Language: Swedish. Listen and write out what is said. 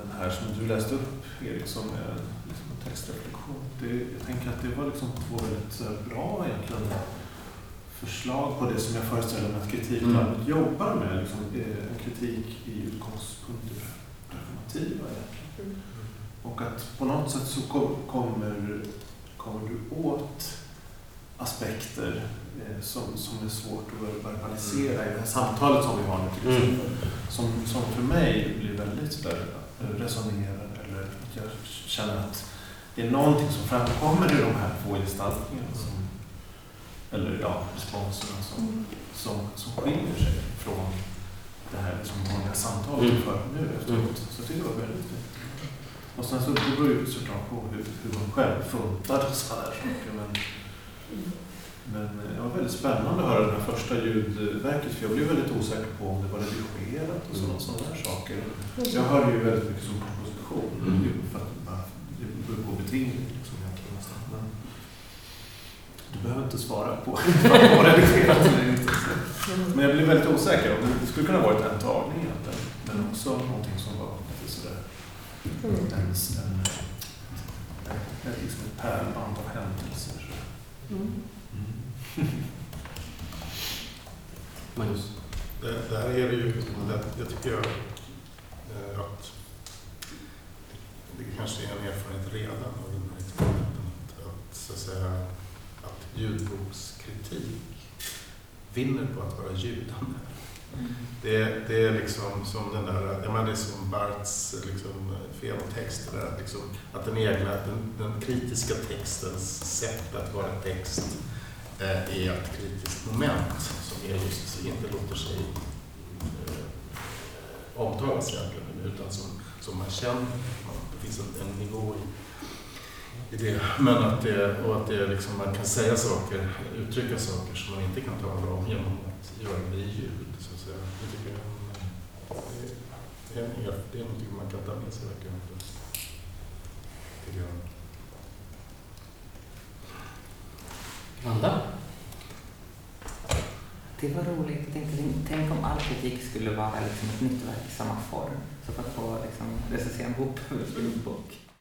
den här som du läste upp, Eriksson, med liksom en textreflektion. Jag tänker att det var liksom två väldigt bra egentligen förslag på det som jag föreställer mig att kritiklandet jobbar med. Liksom, en kritik i utgångspunkter reformativa egentligen. Och att på något sätt så kommer du åt aspekter som är svårt att verbalisera i det här samtalet som vi har nu till exempel. Som för mig blir väldigt sådär resonerande, eller att jag känner att det är någonting som framkommer i de här två gestaltningarna eller responserna som skiljer sig från det här liksom vanliga samtalet vi för nu efteråt. Så det var väldigt fint. Och sen så det beror ju såklart på hur man själv funtar sådana här saker. Men det var väldigt spännande att höra det här första ljudverket, för jag blev väldigt osäker på om det var redigerat och sådana här saker. Jag hörde ju väldigt mycket som komposition, för att det beror på betingning liksom egentligen nästan. Men du behöver inte svara på vad det var redigerat eller inte. Men jag blev väldigt osäker om det skulle kunna vara en tagning egentligen, men också någonting som var lite sådär liksom ett pärlband av händelser. Magnus? Där är det ju, jag tycker att det kanske är en erfarenhet redan av den här experimenten, att så att säga att ljudbokskritik vinner på att vara ljudande. Det är liksom som den där, jag menar det är som Barths liksom fenotext där, liksom, att den kritiska textens sätt att vara text är ett kritiskt moment som är just inte låter sig omtalas egentligen, utan som man känner. Det finns en nivå i det, men att det liksom, man kan säga saker, uttrycka saker som man inte kan tala om genom att göra det i ljud, så att säga. Det tycker jag det är någonting man kan ta med sig verkligen. Amanda? Det var roligt. Jag tänkte, tänk om all kritik skulle vara liksom ett nytt verk i samma form. Så för att få liksom, recensera en bok.